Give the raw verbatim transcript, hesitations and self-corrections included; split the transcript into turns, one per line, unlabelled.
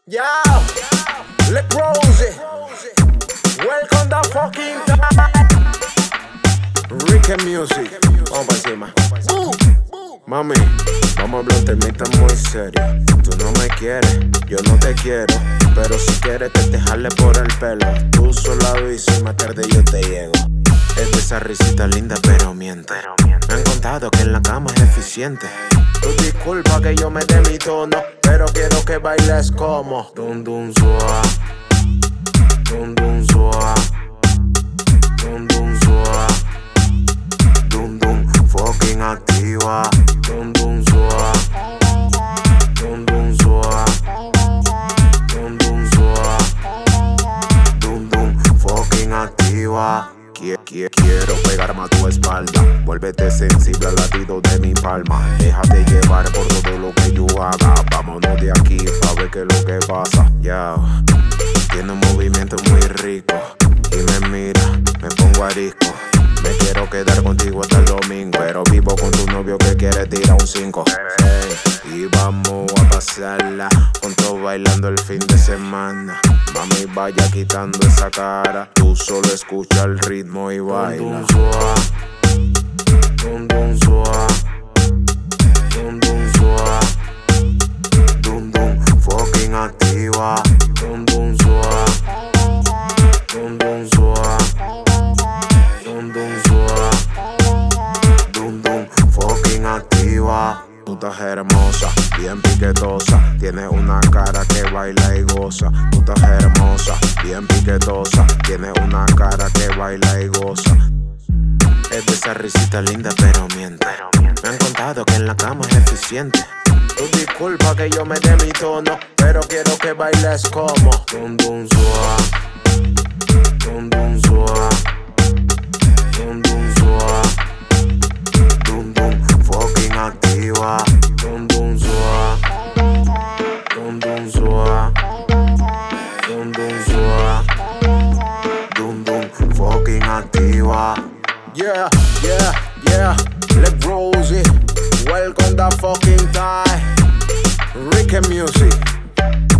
Yo, let Rosie. Welcome the fucking time. Ricky Music. Vamos para encima. Mami, vamos a hablar un temita muy serio. Tú no me quieres, yo no te quiero. Pero si quieres que te jale por el pelo, tú solo avisas y más tarde yo te llego. Es de esa risita linda pero miente. Me han contado que en la cama es eficiente. Tú disculpa que yo me dé mi tono, pero quiero que bailes como Dun dun suá, dun dun suá, dun dun suá, dun dun fucking activa, dun dun suá, dun dun suá, dun dun suá, dun dun fucking activa. Quiero pegarme a tu espalda, vuélvete sensible al latido de mi palma. Déjate llevar por todo lo que yo haga. Vámonos de aquí pa' ver qué es lo que pasa. Ya, tiene un movimiento muy rico y me mira, me pongo arisco. Me quiero quedar contigo hasta el domingo, pero vivo con tu novio que quiere tirar un cinco. Hey, y vamos a pasarla juntos bailando el fin de semana. Mami, vaya quitando esa cara. Tú solo escucha el ritmo y baila. Dun dun suá, dun dun suá, dun dun fucking activa. Dun dun suá, dun dun suá, dun dun suá, dun dun fucking activa. Tú estás hermosa, bien piquetosa. Tienes una cara que baila y goza. Tú estás hermosa, bien piquetosa. Tienes una cara que baila y goza. Es de esa risita linda pero miente. Me han contado que en la cama es eficiente. Tú disculpa que yo me dé mi tono, pero quiero que bailes como Dun dun suá, dun dun suá, dun dun suá, dun dun fucking activa. Dun dun suá, dun dun suá, dun dun suá, dun dun fucking activa. Yeah, yeah, yeah, let Rosie. Welcome the fucking time. Ricky Music.